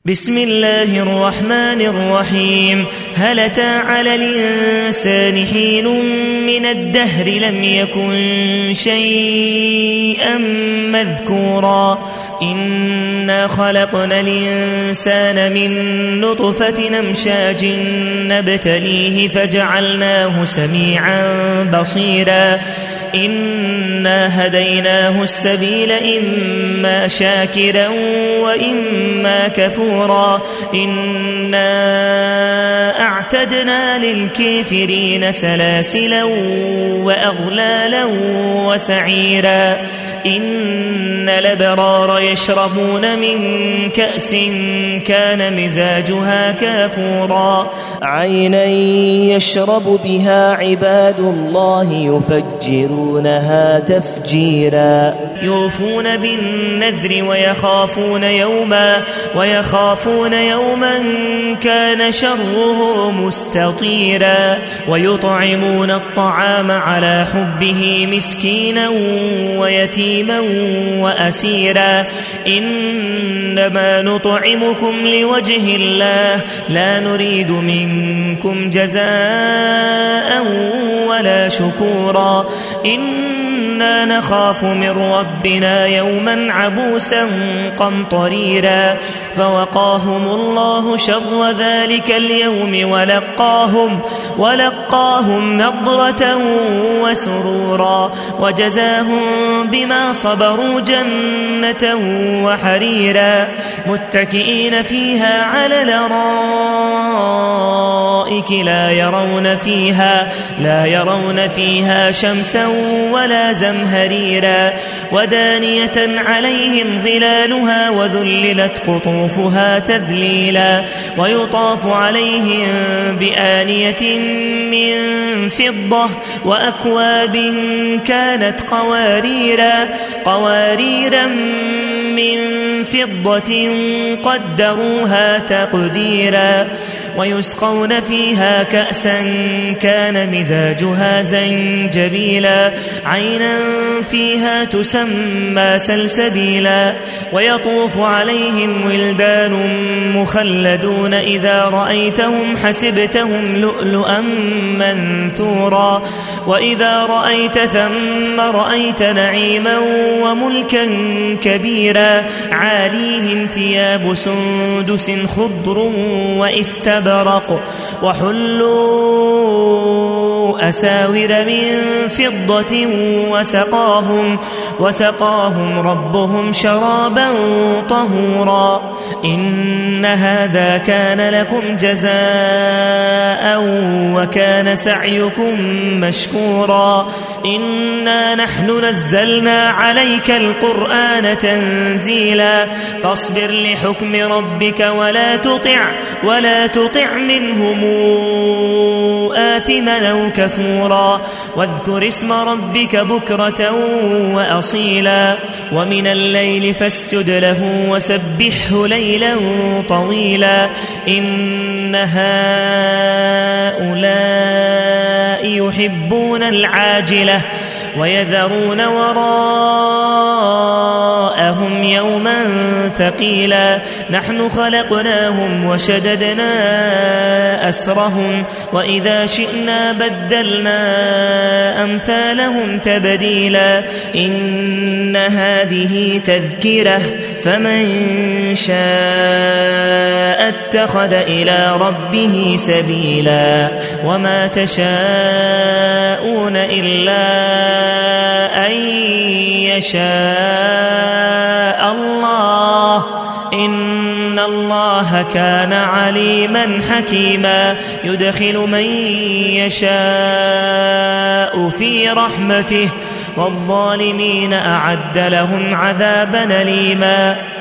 بسم الله الرحمن الرحيم. هل أتى على الإنسان حين من الدهر لم يكن شيئا مذكورا إنا خلقنا الإنسان من نطفة أمشاج نبتليه فجعلناه سميعا بصيرا إنا هديناه السبيل إما شاكرا وإما كفورا إنا أعتدنا للكافرين سلاسلا وأغلالا وسعيرا إن الأبرار يشربون من كأس كان مزاجها كافورا عينا يشرب بها عباد الله يفجرونها تفجيرا يوفون بالنذر ويخافون يوما كان شره مستطيرا ويطعمون الطعام على حبه مسكينا ويتيما وأسيرا إنما نطعمكم لوجه الله لا نريد منكم جزاء ولا شكورا إنا نخاف من ربنا يوما عبوسا قمطريرا فوقاهم الله شر ذلك اليوم ولقاهم نضرة وسرورا وجزاهم بما صبروا جنة وحريرا متكئين فيها على الأرائك لا يرون فيها شمسا ولا زمهريرا ودانية عليهم ظلالها وذللت قطوفها تذليلا ويطاف عليهم بآنية من فضة وأكواب كانت قواريرا من فضة قدروها تقديرا ويسقون فيها كأسا كان مزاجها زنجبيلا عينا فيها تسمى سلسبيلا ويطوف عليهم ولدان مخلدون إذا رأيتهم حسبتهم لؤلؤا منثورا وإذا رأيت ثم رأيت نعيما وملكا كبيرا عاليهم ثياب سندس خضر واستبرق وحلوا أساور من فضة وسقاهم ربهم شرابا طهورا إن هذا كان لكم جزاء وكان سعيكم مشكورا إنا نحن نزلنا عليك القرآن تنزيلا فاصبر لحكم ربك ولا تطع منهم آثما أو كفورا واذكر اسم ربك بكرة وأصيلا ومن الليل فاسجد له وسبحه ليلا طويلا إن هؤلاء يحبون العاجلة ويذرون وراءهم يوما ثقيلا نحن خلقناهم وشددنا أسرهم وإذا شئنا بدلنا أمثالهم تبديلا إن هذه تذكرة فمن شاء اتخذ إلى ربه سبيلا وما تشاءون إلا أن يشاء الله إن الله كان عليما حكيما يدخل من يشاء في رحمته والظالمين أعد لهم عذابا أليما